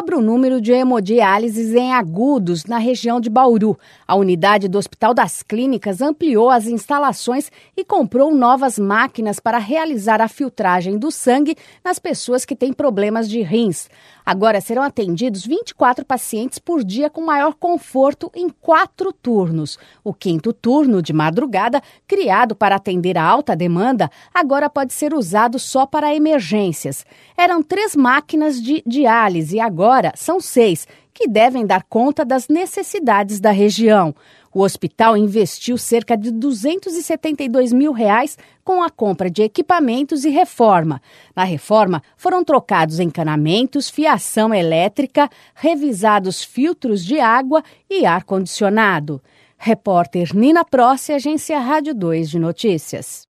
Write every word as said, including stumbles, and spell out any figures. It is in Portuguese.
dobra o número de hemodiálises em agudos na região de Bauru. A unidade do Hospital das Clínicas ampliou as instalações e comprou novas máquinas para realizar a filtragem do sangue nas pessoas que têm problemas de rins. Agora serão atendidos vinte e quatro pacientes por dia com maior conforto em quatro turnos. O quinto turno, de madrugada, criado para atender a alta demanda, agora pode ser usado só para emergências. Eram três máquinas de diálise e agora são seis, que devem dar conta das necessidades da região. O hospital investiu cerca de duzentos e setenta e dois mil reais com a compra de equipamentos e reforma. Na reforma, foram trocados encanamentos, fiação elétrica, revisados filtros de água e ar-condicionado. Repórter Nina Prossi, Agência Rádio dois de Notícias.